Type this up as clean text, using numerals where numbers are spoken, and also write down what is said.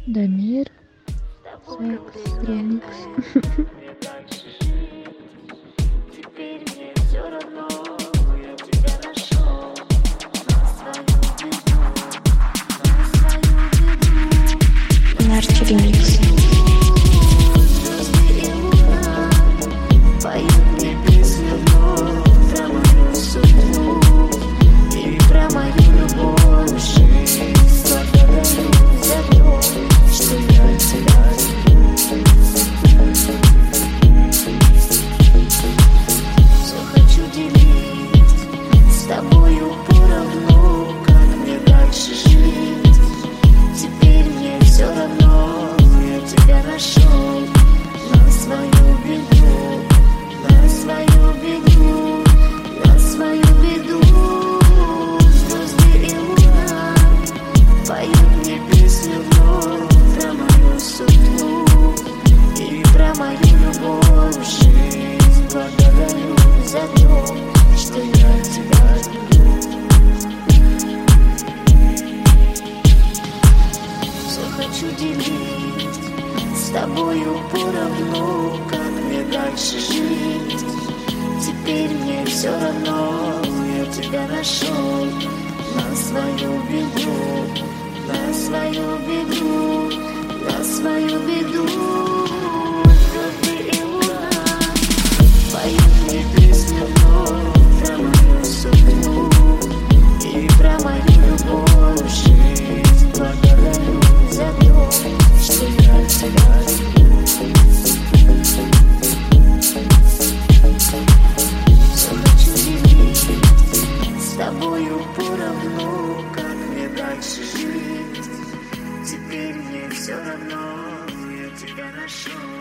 Дамир, секс, ремикс. Теперь мне все равно, я тебя нашел. На свою беду, на свою беду. Нарти ремикс. Звезды и луна поют мне песню вновь про мою судьбу и про мою любовь. Жизнь благодарю за то, что я тебя люблю. Все хочу делить с тобою поровну, как мне дальше жить. Теперь мне все равно, я тебя нашел. На свою беду, на свою беду, на свою беду. Звезды и луна поют мне песню вновь про мою судьбу и про мою любовь. Жизнь благодарю за то, что я тебя люблю. Все хочу делить с тобою поровну, как мне дальше жить. Теперь мне все равно, я тебя нашел. На свою беду, на свою беду, на свою беду. Звезды и луна поют мне песню вновь про мою судьбу и про мою любовь. Жизнь благодарю за то, что я тебя люблю. Все хочу делить с тобою поровну, как мне дальше жить. Теперь мне все равно, я тебя нашел.